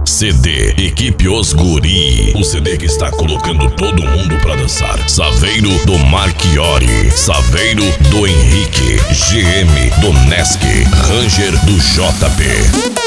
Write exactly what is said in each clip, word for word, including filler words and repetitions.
C D Equipe Os Guri, o C D que está colocando todo mundo pra dançar. Saveiro do Marchiori, Saveiro do Henrique, G M do Nesk, Ranger do J P.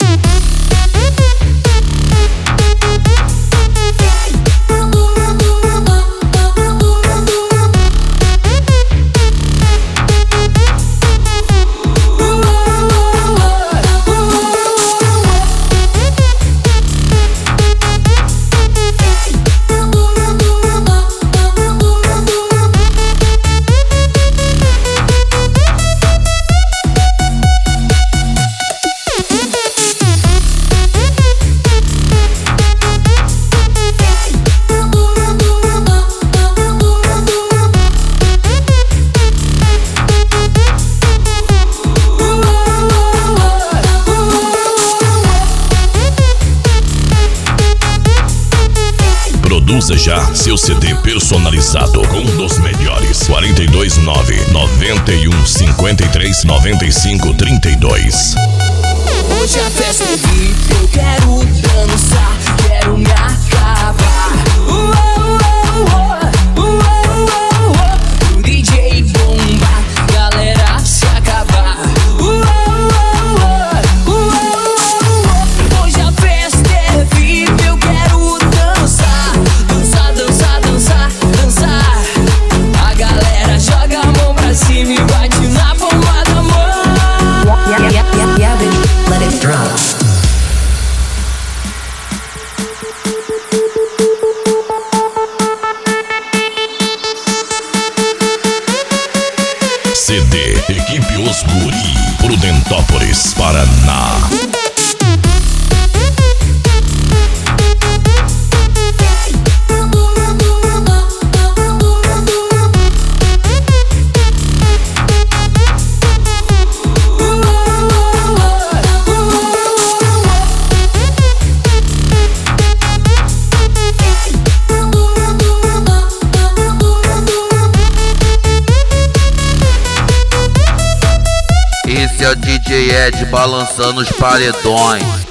Produza já seu C D personalizado com um dos melhores. Quatro dois nove, nove um, cinco três, nove cinco, três dois. Hoje a festa é V I P, eu quero dançar, quero me acabar. Uou, uou, uou, uou, uou, uou. O D J bomba, galera se acabar. Uou, uou, uou, uou. Hoje a festa é V I P, eu quero dançar. Dançar, dançar, dançar, dançar. A galera joga a mão pra cima e bate na palma da mão. Yeah, yeah, yeah, yeah, baby, let it drop. C D Equipe Os Guri, Prudentópolis, Paraná. Esse é o D J Ed balançando os paredões.